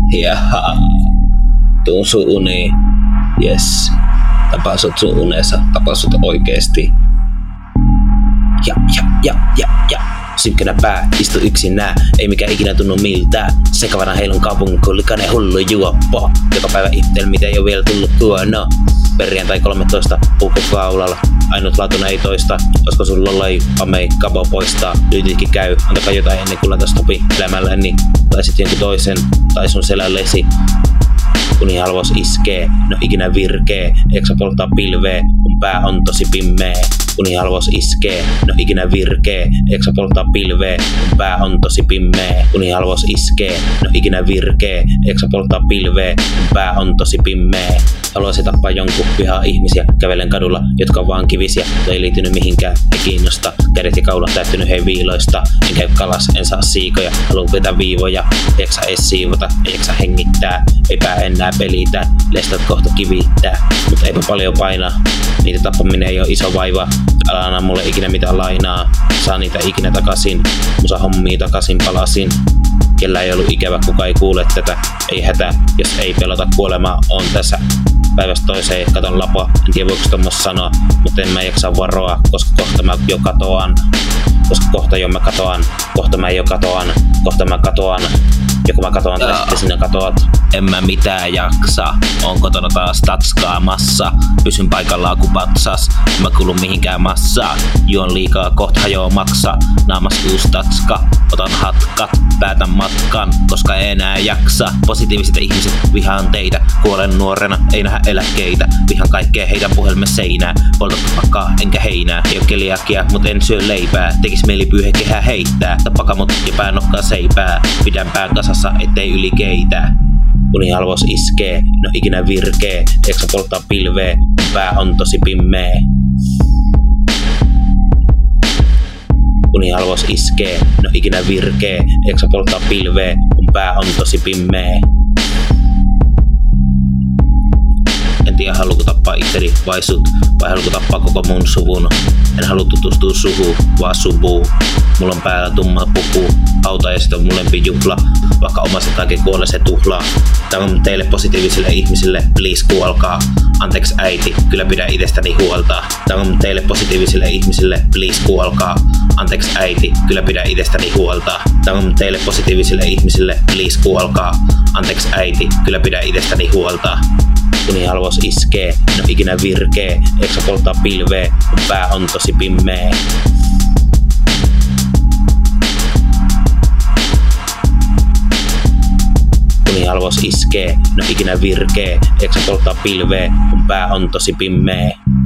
Jaha. Tuun sun uniin. Jes. Tapasut sun unessa. Tapasut oikeesti. Ja. Synkkänä pää, istu yksinään, ei mikä ikinä tunnu miltään. Sekavana heilun kaupungin kuin likainen hullu juoppo. Joka päivä ittel mitä ei oo vielä tullut tuono. Perjantai 13, puukko kaulalla, ainutlaatuinen ei toista. Oisko sulla laju, amei, kabo poistaa. Lytitkin käy, antakaa jotain ennen kuin laitas topi elämälläni. Tai sit jonkun toisen, tai sun selällesi. Uni halvos iskee, no ikinä virkee. Eksä polttaa pilvee, mun pää on tosi pimmee. Uni halvos iskee, no ikinä virkee. Eksä polttaa pilvee, mun pää on tosi pimmee. Uni halvos iskee, no ikinä virkee. Eksä polttaa pilvee, mun pää on tosi pimmee. Haluaisin tappaa jonkun vihaa ihmisiä, kävelen kadulla, jotka on vaan kivisiä. Ei liittynyt mihinkään, ei kiinnosta. Kädet ja kaulat täyttynyt hei viiloista. En käy kalas, en saa siikoja, haluun vetää viivoja. Ei jaksa ees siivota, ei jaksa hengittää. Ei pää enää pelitä, lestat kohta kivittää. Mut eipä paljon painaa, niitä tappaminen ei oo iso vaiva. Älä anna mulle ikinä mitään lainaa, saa niitä ikinä takasin. Musa hommii takasin palasin. Kellä ei ollut ikävä, kuka ei kuule tätä. Ei hätä, jos ei pelota kuolemaa, on tässä. Päivästä toiseen katon lapua, en tiedä voiko tommos sanoa. Mutta en mä jaksa varoa, koska kohta mä jo katoan. Koska kohta jo mä katoan, kohta mä jo katoan, kohta mä katoan. Ja kun mä katoan, tai sitten sinä katoat. En mä mitään jaksa, on kotona taas tatskaamassa. Pysyn paikallaan ku patsas, en mä kuulu mihinkään massaa. Juon liikaa, kohta hajoo maksa. Naamas uus tatska, otan hatkat, päätän matkan, koska ei enää jaksa. Positiiviset ihmiset, vihaan teitä. Kuolen nuorena, ei nähdä eläkkeitä. Vihaan kaikkea heidän puhelimen seinää. Polta tupakkaa, enkä heinää. Ei oo keliakia, mut en syö leipää. Tekis mieli pyyhe kehää heittää. Tappaka mut ja pää nokkaa seipää. Pidän pään kasassa, ettei yli keitä. Uni halvos iskee, no ikinä virkee. Eksä polttaa pilvee, mun pää on tosi pimmee. Uni halvos iskee, no ikinä virkee. Eksä polttaa pilvee, mun pää on tosi pimmee. En tiedä haluuko tappaa itteni vai sut, vai haluuko tappaa koko mun suvun. En halua tutustua suhun, vaan subuu. Mulla on päällä tumma puku, hautajaiset on mun lempijuhla. Vaikka omasta kaiken kuolee se tuhlaa. Tää on teille positiivisille ihmisille, please kuolkaa. Anteeksi äiti, kyllä pidä itsestäni huolta. Tää on teille positiivisille ihmisille, please kuolkaa. Anteeksi äiti, kyllä pidä itsestäni huolta. Tää on teille positiivisille ihmisille, please kuolkaa. Anteeksi äiti, kyllä pidä itsestäni huolta. Uni halvos iskee, no ikinä virkee. Eksä polttaa pilvee, mun pää on tosi pimmee. Uni halvos iskee, no ikinä virkee. Eksä polttaa pilvee, mun pää on tosi pimmee.